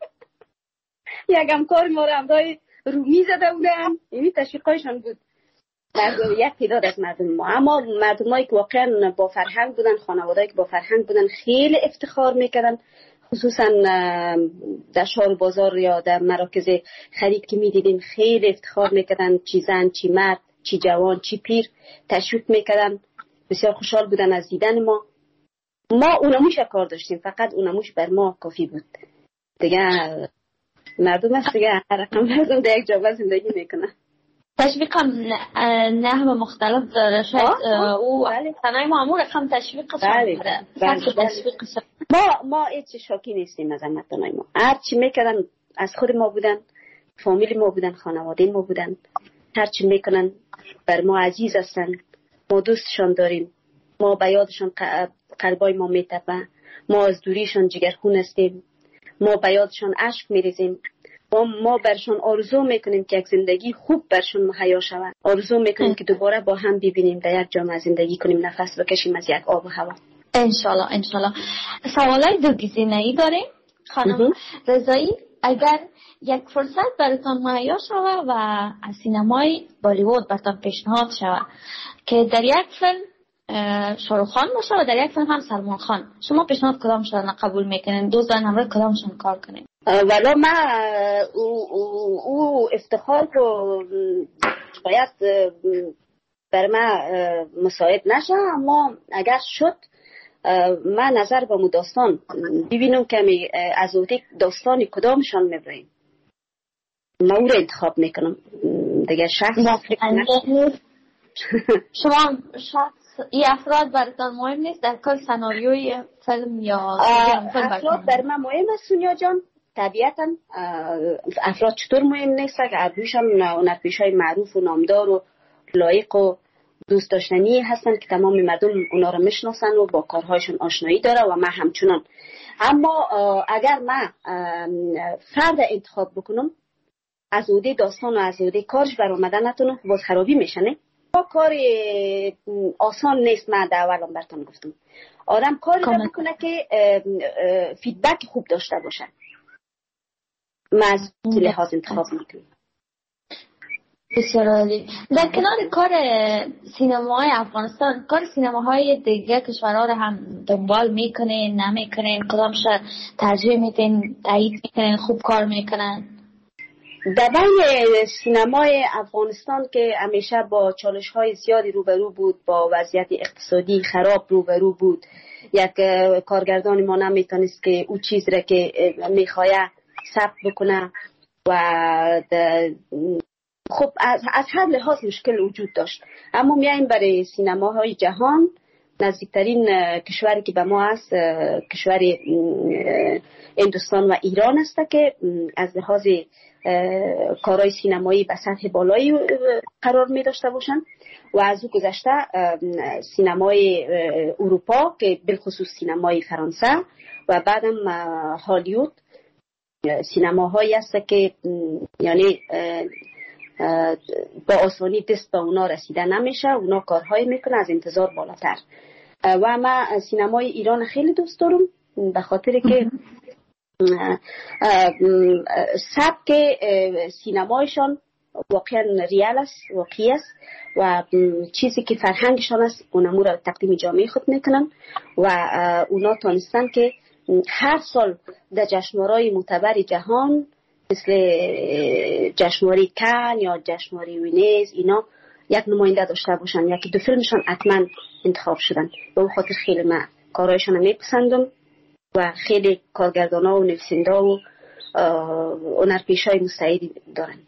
یک همکار ما را همراه رومی زده بودن. اینی تشویقایشان بود. مردم یک تعداد از مردم ما، اما مردمایی که واقعا با فرهنگ بودن، خانوادهایی که با فرهنگ بودن خیلی افتخار میکردن. خصوصا در شهر بازار یا در مراکز خرید که میدیدیم خیلی افتخار میکردن، چی زن چی مرد چی جوان چی پیر تشویق میکردن. بسیار خوشحال بودن از دیدن ما. ما اونموش کار داشتیم، فقط اونموش بر ما کافی بود دیگه. مردم هست دیگه، هر رقم مردم در یک جامعه زندگی میکنن. تشویق هم نحو مختلف داره. شاید او تنهای معمول رقم تشویق بله ما ما هیچ شاکی نیستیم از تنهای ما. هر چی میکنن از خود ما بودن، فامیل ما بودن، خانواده ما بودن. هر چی میکنن بر ما عزیز هستن، ما دوستشان داریم، ما به یادشان قلبای ما میتپه، ما از دوریشان جگرخون هستیم، ما به یادشان اشک میریزیم. ما, ما برشان آرزو میکنیم که یک زندگی خوب برشان مهیا شود. آرزو میکنیم که دوباره با هم ببینیم، در یک جامعه زندگی کنیم، نفس بکشیم از یک آب و هوا. انشالله انشالله. سوالای دو گزینه‌ای داریم خانم رضایی. اگر یک فرصت براتون مهیا شود و از سینمای بالیوود براتون پیشنهاد شود که در یک فیلم شاروخ خان باشه و در یک فیلم هم سلمان خان، شما پیشنهاد کدامشون قبول میکنین؟ دو زن همراه کدامشون کار کنین؟ والا من او, او, او افتخار رو شاید بر من مساعد نشه، اما اگر شد من نظر به مو داستان ببینم که از اوتی داستانی کدامشان میبریم، من او رو انتخاب میکنم دیگه. شخص شما شخص این افراد براتون مهم نیست در کل سناریوی فیلم یا افراد بر من مهم است سونیا جان. طبیعتا افراد چطور مهم نیست که ابروشان هنرپیشه‌های معروف و نامدار و لایق و دوست داشتنی هستن که تمام مردم اونا رو میشناسن و با کارهایشون آشنایی داره و من همچنان. اما اگر من فرد انتخاب بکنم از عهده داستان و از عهده کارش بر اومدن نتونم، باز خرابی میشنه. کار آسان نیست. من در اولم براتون گفتم آدم کاری را بکنه که فیدبک خوب داشته باشه. من از لحاظ انتخاب میکنم. بسیار عالی. در کنار کار سینماهای افغانستان، کار سینماهای دیگه کشورها رو هم دنبال میکنین نمیکنین؟ کدامش ترجیح میدین؟ تایید میکنین خوب کار میکنن؟ در بین سینمای افغانستان که همیشه با چالش های زیادی روبرو بود، با وضعیت اقتصادی خراب روبرو بود، یک کارگردان ما نمیتونست که او چیز را که میخواه ثبت بکنه و خب از, از هر لحاظ مشکل وجود داشت. اما میایم برای سینماهای جهان نزدیکترین کشوری که به ما هست کشور هندوستان و ایران است که از لحاظ کارهای سینمایی به سطح بالایی قرار می داشته باشند و از او گذشته سینمای اروپا که بالخصوص سینمای فرانسه و بعدم هالیوود سینماهایی است که یعنی با آسانی دست به اونا رسیده نمیشه، اونا کارهای میکنه از انتظار بالاتر. و من سینمای ایران خیلی دوست دارم به خاطر که سبک سینمایشان واقعا ریال است، واقعی است و چیزی که فرهنگشان است اونمو را تقدیم جامعه خود میکنن و اونا تانستن که هر سال در جشنواره‌های معتبر جهان مثل جشنواره کن یا جشنواره وینیز اینا یک نماینده داشته باشن، یکی دو فیلمشان حتما انتخاب شدن. به اون خاطر خیلی من کارهایشان میپسندم و خیلی کارگردانا و نویسنده و هنرپیشه‌های مستعدی دارن.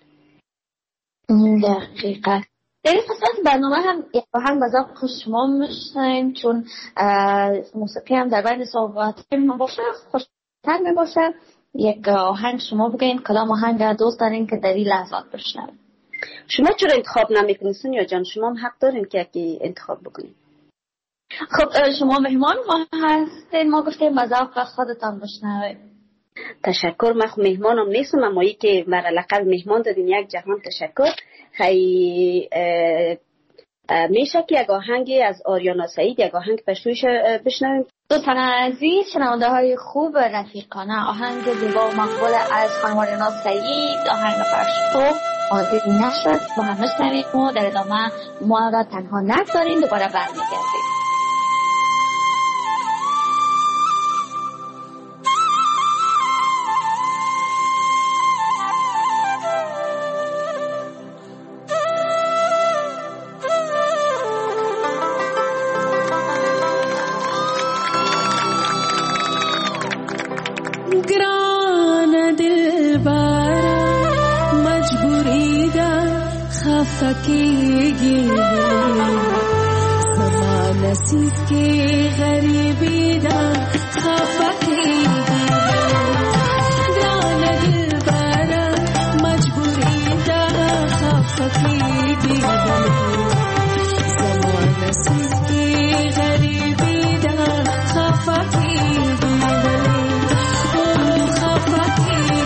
دقیقاً. در این قسمت برنامه هم یک آهنگ از خوش شما میشنیم، چون موسیقی هم در بین صحبت ما باشه خوشتر می باشه. یک آهنگ شما بگین کدام آهنگ دوست دارین که در این لحظات بشنویم؟ شما چرا انتخاب نمیکنین یا جان؟ شما هم حق دارین که یکی انتخاب بکنین. خب شما مهمان ما هستین، ما گفتیم از ذوق خودتان بشنویم. تشکر. من خب مهمانم نیستم، اما ای که مرا لقب مهمان دادین یک جهان تشکر. خیلی میشه که یک آهنگ از آریانا سعید، یک آهنگ پشتویش بشنویم. دوستان عزیز، شنونده های خوب رفیقانه، آهنگ زیبا و مقبول از خانم آریانا سعید، آهنگ پشتو حاضر نشد با هم بشنویم و در ادامه ما را تنها نگذارین، دوباره برمیگردیم. सकेगी समा नसीब के गरीबी दा खफकेगी ग्रान दिल बारा मजबूरी दा खफकेगी समा नसीब के गरीबी दा खफकेगी ओ खफकेगी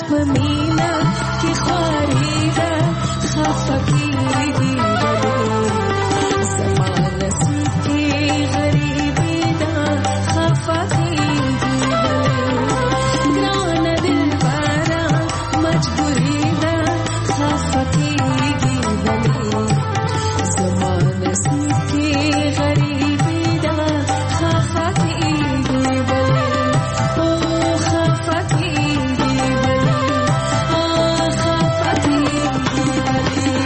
همینه که خواریده خفکی دیولی زمان نصیب که غریبی ده خفکی دیولی گران دل بارا مجبوری ده خفکی دیولی زمان نصیب که غریبی ده خفکی دیولی او خفکی دیولی او خفکی دیولی.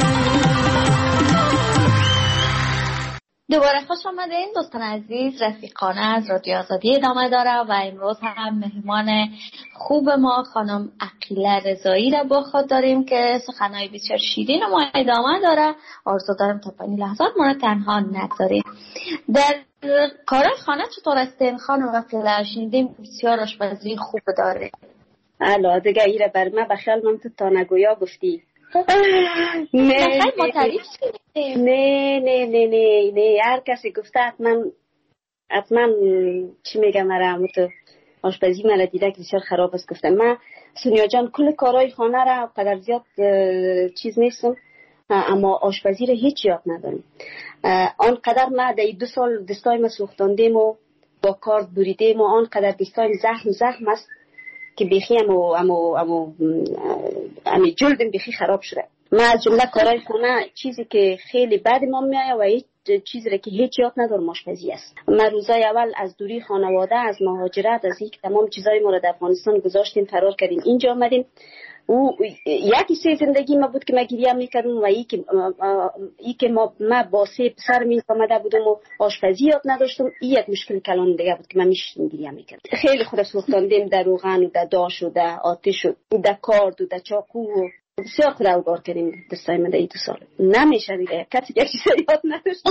دوباره خوش آمدین دوستان عزیز. رفیقانه از رادیو آزادی ادامه داره و امروز هم مهمان خوب ما خانم عقیله رضایی را با خود داریم که سخنهای بسیار شیرین و ما ادامه داره. آرزو دارم تا پایین لحظات ما را تنها نگذاریم. در کارهای خانه چطور هستین خانم عقیله؟ شنیدیم بسیار آشپزی خوب داره. الا دیگه ایره بر من بخیال من تو تا نگویا گفتی. نه ما تعریف نه نه نه نه نه هر کسی گفته حتما حتما چی میگم مرا تو آشپزی مرا دیده که بسیار خراب است. گفتم من سونیا جان کل کارهای خانه را قدر زیاد چیز نیستم اما آشپزی را هیچ یاد ندارم. آنقدر من در دو سال دستای ما سوختاندیم و با کارد بریدیم و آنقدر دستای زخم زخم است که بیخی امو امو امو امی جلدم بیخی خراب شده. من از جمله کارهای خانه چیزی که خیلی بد ما میآید و هیچ چیزی را که هیچ یاد ندارم آشپزی است. من روزای اول از دوری خانواده، از مهاجرت، از اینکه تمام چیزای ما را در افغانستان گذاشتیم فرار کردیم اینجا آمدیم. او یکی سه زندگی ما بود که ما گریه میکردم و ای که ای که ما ما با سه پسر می آمده بودم و آشپزی یاد نداشتم. این یک مشکل کلان دیگه بود که من میشتم گریه میکردم. خیلی خود سوختاندیم در روغن و در داش و در آتش و در کارد و در چاقو و بسیار خود اوگار کردیم دستای من در این دو سال. نمیشه دیگه کسی یک چیز یاد نداشتم.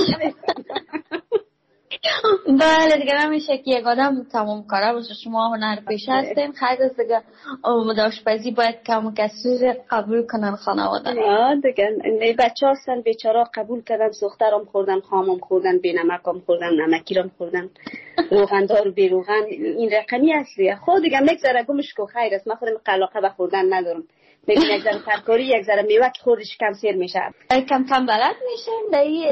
بله دیگه نمیشه که یک آدم تمام کاره باشه. شما هنر پیشه هستین خیلی از دیگه آشپزی باید کم و کسور قبول کنن خانواده. آه دیگه بچه هستن بیچاره قبول کردن. سخترم خوردن، خامم خوردن، بی نمکم خوردن، نمکیرم خوردن، روغندار و بی روغن. این رقمی هست خود دیگه میگذره گمش کو خیر است. من خودم علاقه به خوردن ندارم. ببین یک ذره ترکاری یک ذره میوه که خوردش کم سیر میشه. کم کم بلد میشین دایی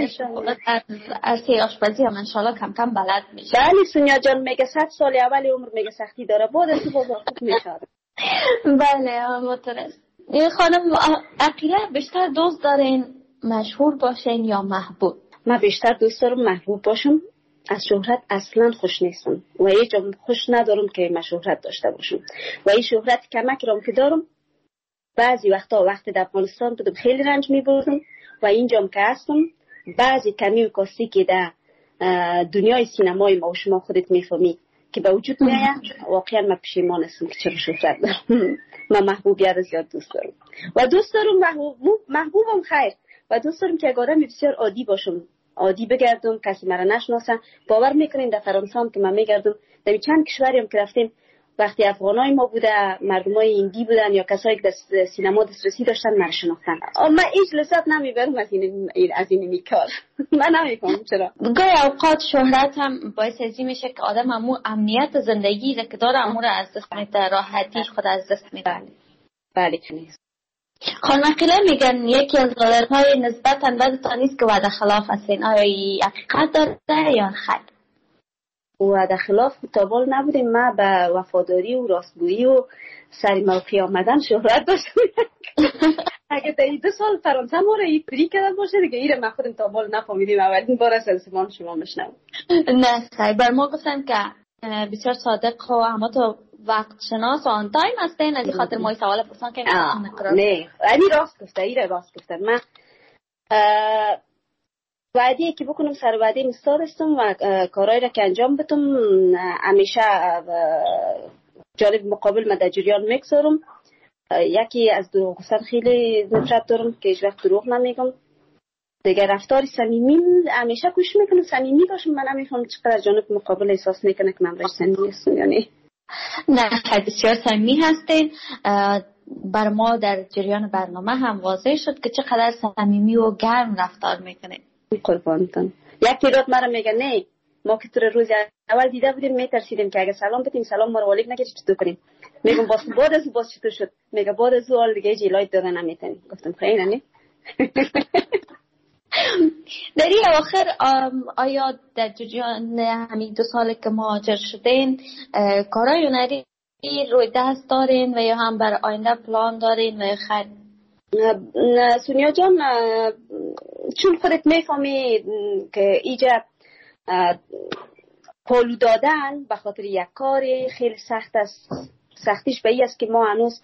از آشپزی هم انشالله کم کم بلد میشه. بله سونیا جان میگه صد سال اول عمر میگه سختی داره بعد از تو بازار خوب میشه. بله مترس. این خانم عقیله بیشتر دوست دارین مشهور باشین یا محبوب؟ من بیشتر دوست دارم محبوب باشم. از شهرت اصلا خوش نیستم و هیچ جا خوش ندارم که من شهرت داشته باشم و این شهرت کمک رام که دارم بعضی وقتا وقت در افغانستان بودم خیلی رنج می بردم و اینجام که هستم بعضی کمی و کاسی که در دنیای سینمای ما و شما خودت میفهمی که به وجود میاد واقعا من پشیمان هستم که چرا شهرت دارم. من محبوبیت زیاد دوست دارم و دوست دارم محبوب محبوبم خیر و دوست دارم که یک آدم بسیار عادی باشم، عادی بگردم، کسی مرا نشناسن. باور میکنین در فرانسه هم که من میگردم در چند کشوری هم که رفتیم وقتی افغانای ما بوده، مردمای هندی بودن یا کسایی که در سینما دسترسی داشتن مرا شناختن. من هیچ لذت نمیبرم از این از این میکار. من نمیفهمم چرا. گاهی اوقات شهرت هم باعث ازی میشه که آدم همون امنیت زندگی را که داره امور از دست میده، راحتی خود از دست میده. بله. خانم عقیله میگن یکی از غلطهای نسبتاً بدتان نیست که وعده خلاف هستین. آیا این حقیقت داره یا خیر؟ وعده خلاف متابل نبودیم. ما به وفاداری و راستگویی و سری موقعی آمدن شهرت داشتم. اگه تا این دو سال فرانسه ما را این پری کردن باشه دیگه ایره من خودم تابل نفهمیدیم. اولین بار از زمان شما مشنم. نه خیر بر ما گفتن که بسیار صادق و اما تو وقت شناس و آن تایم هستین. از این خاطر ما سوال پرسان که نه این راست گفته ایره راست گفته. من وعده که بکنم سر وعده مستاد هستم و کارهایی را که انجام بدم همیشه جانب مقابل من در جریان میگذارم. یکی از دروغ گفتن خیلی نفرت دارم که هیچ وقت دروغ نمیگم. دیگه رفتار صمیمی همیشه کوشش میکنم صمیمی باشم. من نمیفهمم چقدر از جانب مقابل احساس میکنه که من برای صمیمی هستم یعنی نه. بسیار صمیمی هستین. بر ما در جریان برنامه هم واضح شد که چقدر صمیمی و گرم رفتار میکنه. قربانتون. یک پیرات مرا میگه نه ما که تو روز اول دیده بودیم میترسیدیم که اگه سلام بدیم سلام ما رو علیک نگه چطور کنیم. میگم باز بعد از باز چطور شد؟ میگه بعد از اول دیگه جلوی دادن نمیتونی. گفتم خیلی نه. در این آخر آیا در جریان همین دو سال که مهاجر شدین کارهای هنری روی دست دارین و یا هم بر آینده پلان دارین و خیر؟ سونیا جان چون خودت میفهمی که ایجا پولو دادن به خاطر یک کار خیلی سخت است. سختیش به این است که ما هنوز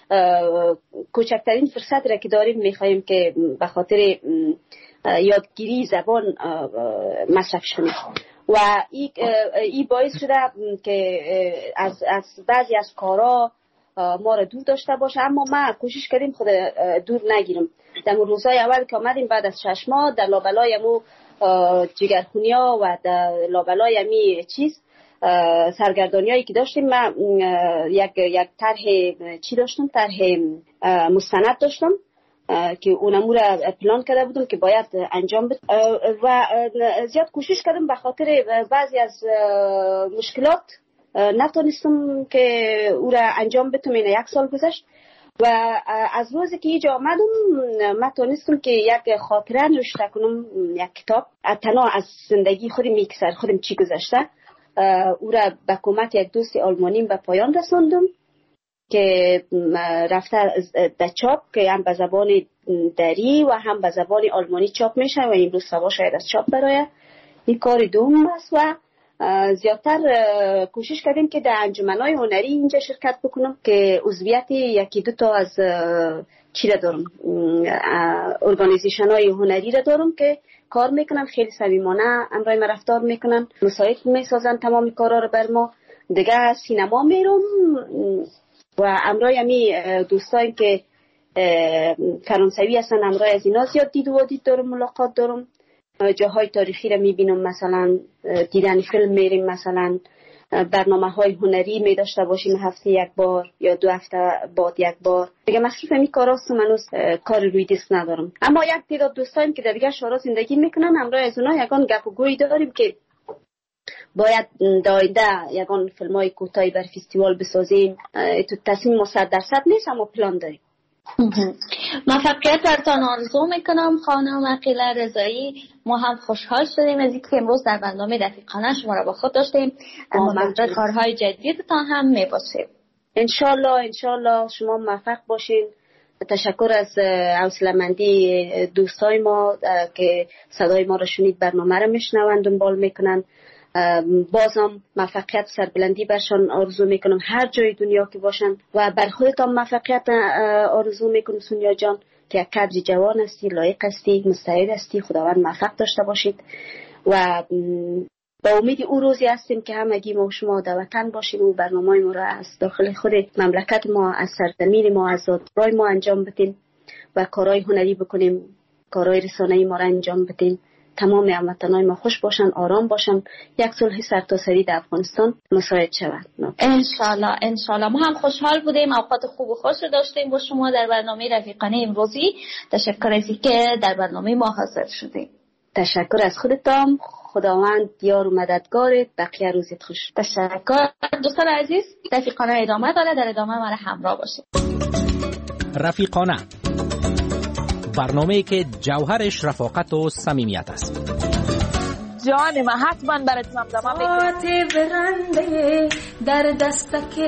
کوچکترین فرصت را که داریم میخواییم که به خاطر یادگیری زبان مصرف شدیم و این ای باعث شده که از, از بعضی از کارا ما را دور داشته باشه، اما ما کوشش کردیم خود دور نگیریم. در روزهای اول که آمدیم بعد از شش ماه در لابلای مو جگرخونیا و در لابلای می چیز سرگردانی هایی که داشتیم ما یک یک طرح چی داشتم طرح مستند داشتم که اونمو را پلان کرده بودم که باید انجام بدم و زیاد کوشش کردم به خاطر بعضی از مشکلات نتونستم که او را انجام بدم. این یک سال گذشت و از روزی که اینجا آمدم من تونستم که یک خاطره نوشته کنم، یک کتاب تنها از زندگی خودم میکسر خودم چی گذشته. او را به کمک یک دوست آلمانیم به پایان رساندم که رفته در چاپ که هم به زبان دری و هم به زبان آلمانی چاپ میشه و امروز صبح شاید از چاپ برای این کار دوم است و زیادتر کوشش کردیم که در انجمنهای هنری اینجا شرکت بکنم که عضویت یکی دو تا از چی را دارم ارگانیزیشن های هنری را دارم که کار میکنن، خیلی صمیمانه امرای ما رفتار میکنن، مساعد میسازن تمام کارا رو بر ما. دیگه سینما میرم و امرای همی دوستایی که فرانسوی هستن امرای از اینا زیاد دید و دید دارم، ملاقات دارم. جاهای تاریخی رو میبینم، مثلا دیدن فیلم میریم، مثلا برنامه های هنری می داشته باشیم هفته یک بار یا دو هفته بعد یک بار. دیگه مصروف می کاراست من از کار روی دست ندارم. اما یک تعداد دوستایم که در دیگه شهرها زندگی میکنن همراه از اونها یگان گپ و گوی داریم که باید دایده یگان فیلم های کوتاهی بر فستیوال بسازیم. تو تصمیم ما صد درصد نیست اما پلان داریم. موفقیت براتون آرزو میکنم خانم عقیله رضایی. ما هم خوشحال شدیم از اینکه امروز در برنامه رفیقانه شما را با خود داشتیم. اما منتظر کارهای جدیدتان هم میباشیم. انشالله انشالله شما موفق باشین. تشکر از حوصله‌مندی دوستای ما که صدای ما را شنید، برنامه را میشنوند، دنبال میکنن. بازم موفقیت سربلندی برشان آرزو میکنم هر جای دنیا که باشن و بر خودتان موفقیت آرزو میکنم سونیا جان که یک کادر جوان هستی، لایق هستی، مستعد هستی. خداوند موفق داشته باشید و با امید او روزی هستیم که همگی ما و شما در وطن باشیم و برنامه ما را از داخل خود مملکت ما، از سرزمین ما، از زادگاه ما انجام بدیم و کارهای هنری بکنیم، کارهای رسانه‌ای ما را انجام بدیم. تمام هموطنان ما خوش باشن، آرام باشن، یک صلح سرتاسری در افغانستان مساعد شود. انشالله انشالله. ما هم خوشحال بودیم، اوقات خوب و خوش رو داشتیم با شما در برنامه رفیقانه امروزی. تشکر از اینکه در برنامه ما حاضر شدیم. تشکر از خودتان. خداوند یار و مددگارت. بقیه روزت خوش. تشکر. دوستان عزیز، رفیقانه ادامه داره، در ادامه ما همراه باشید. رفیقانه، برنامه‌ای که جوهرش رفاقت و صمیمیت است. جان من حتما برات زمزمه میکنم. برنده در دستک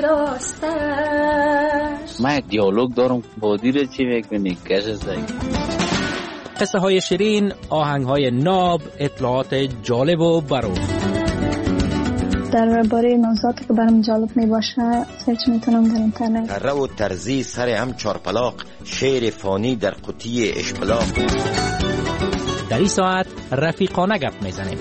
راستش. من دیالوگ دارم با دیر چی میکنی کش زنگ. قصه های شیرین، آهنگ های ناب، اطلاعات جالب و بروز. درباره موضوعاتی که برام جالب می باشه سرچ میتونم در اینترنت. تره و ترزی سر هم چارپلاق، شعر فانی در قوطی اشپلاق. در این ساعت رفیقانه گپ میزنیم.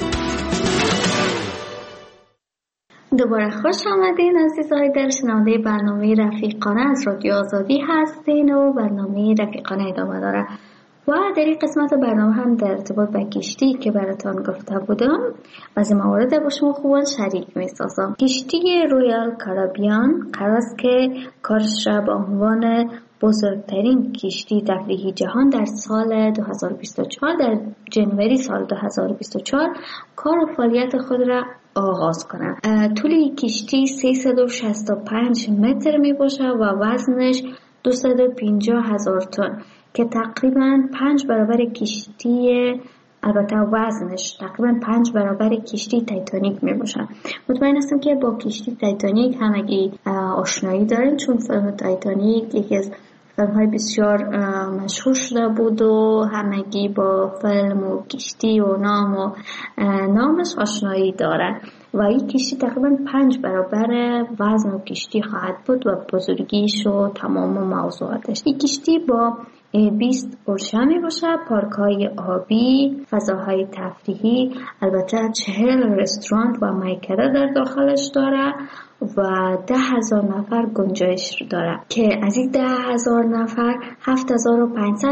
دوباره خوش آمدین عزیزای در شنونده برنامه رفیقانه از رادیو آزادی هستین و برنامه رفیقانه ادامه داره. و در این قسمت برنامه هم در ارتباط با کشتی که براتان گفته بودم از این موارد با شما خوبان شریک می سازم. کشتی رویال کارابیان قرار است که کارش را به عنوان بزرگترین کشتی تفریحی جهان در سال دو هزار و بیست و چهار در جنوری سال دو هزار و بیست و چهار کار و فعالیت خود را آغاز کنند. طول این کشتی سیصد و شصت و پنج متر می باشه و وزنش دویست و پنجاه هزار تن که تقریبا پنج برابر کشتی، البته وزنش تقریبا پنج برابر کشتی تایتانیک می باشه. مطمئن هستم که با کشتی تایتانیک همگی آشنایی دارین، چون فیلم تایتانیک یکی از فیلم های بسیار مشهور شده بود و همگی با فیلم و کشتی و نام و نامش آشنایی دارن و این کشتی تقریبا پنج برابر وزن و کشتی خواهد بود و بزرگیش و تمام موضوعاتش. این کشتی با بیست ورشه می باشه، پارک های آبی، فضاهای تفریحی، البته چهل رستوران و میکده در داخلش داره و ده هزار نفر گنجایش داره که از این ده هزار نفر هفت هزار و پانصد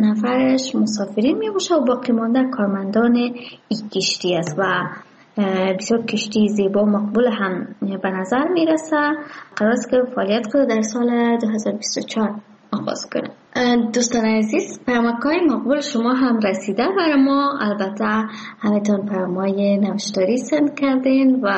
نفرش مسافرین می باشه و باقی مانده کارمندان این کشتی است و بسیار کشتی زیبا و مقبول هم به نظر می رسه. قرار است که فعالیت خود در سال دو هزار و بیست و چهار آغاز کنه. دوستان عزیز، پیامک‌های مقبول شما هم رسیده برای ما. البته همتون پیام‌های نوشتاری سند کردین و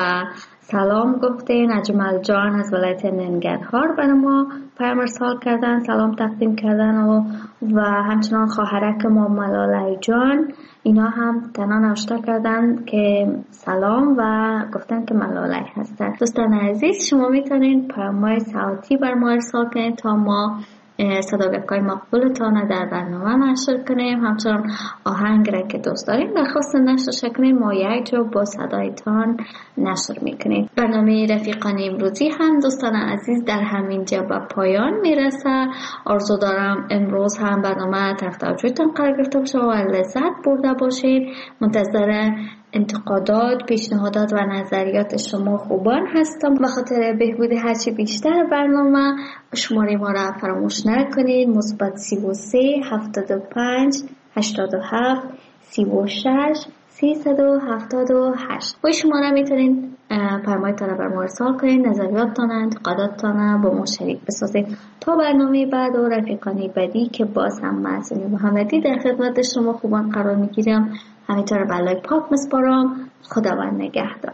سلام گفتین. اجمل جان از ولایت ننگرهار برای ما پیام ارسال کردن، سلام تقدیم کردن و و همچنان خواهرک ما ملاله جان، اینا هم تنها نوشته کردن که سلام و گفتن که ملاله هستن. دوستان عزیز، شما میتونین پیام‌های صوتی بر ما ارسال کنین تا ما صداقت‌های مقبولتان در برنامه نشر کنیم. همچنان آهنگ را که دوست داریم درخواست نشر کنیم ما یک جو با صدایتان نشر میکنیم. برنامه رفیقان امروزی هم دوستان عزیز در همین جا به پایان میرسه. آرزو دارم امروز هم برنامه تحت توجهتان قرار گرفته باشه و لذت برده باشید. منتظر انتقادات، پیشنهادات و نظریات شما خوبان هستم. به خاطر بهبود هرچی بیشتر برنامه شماره ما را فراموش نکنید. مثبت سی و سه هفتاد و پنج هشتاد و هفت سی و شش سیصد و هفتاد و هشت. و شماره میتونید پیام‌هایتان را بر ما ارسال کنید، نظریاتتان، انتقاداتتان با ما شریک بسازید. تا برنامه بعد و رفیقانی بعدی که باز هم معصومی محمدی در خدمت شما خوبان قرار میگیرم. همینطور بلای پاک مسپارم. خداوند نگهدار.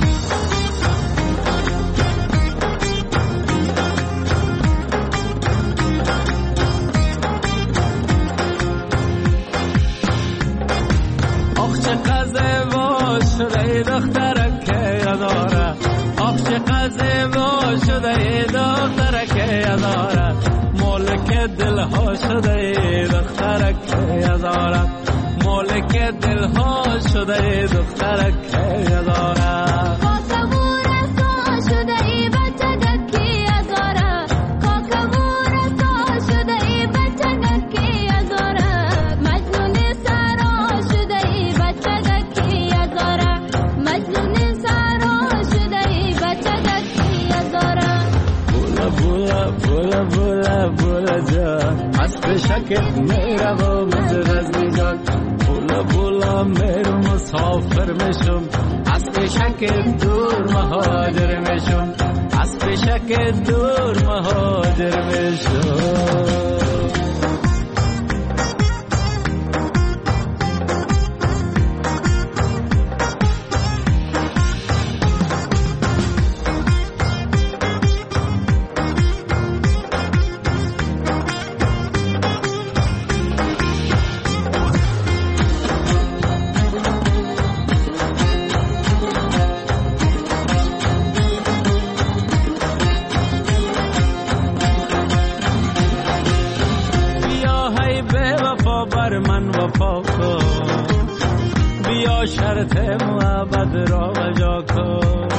آخ چه قزوا شده ای دختره که یاداره، آخ چه قزوا شده ای دختره که یاداره، مالک دلها شده ای دختره که یاداره، مالک دلها شده ای دختره که یاداره. شکت میره و مزرزی جان، بولا بولا میرم مسافر میشم، از پیشک دور مهاجر میشم، از پیشک دور مهاجر میشم. شرط محبت را وجا کن،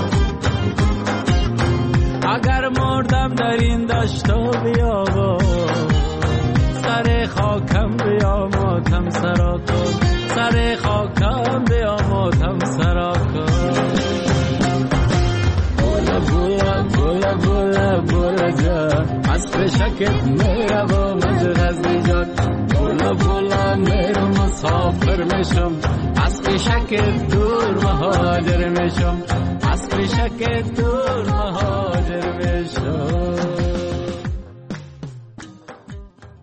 اگر مردم در این دشت و بیابان، سر خاکم بیا ماتم سرا کن، سر خاکم بیا ماتم سرا کن. بولا بولا بولا بولا بولا جان، از پیشکت میره و مزرزی جان، بولا بولا میرم مسافر میشم، از پیشک دور مهاجر میشم، از پیشک دور مهاجر میشم.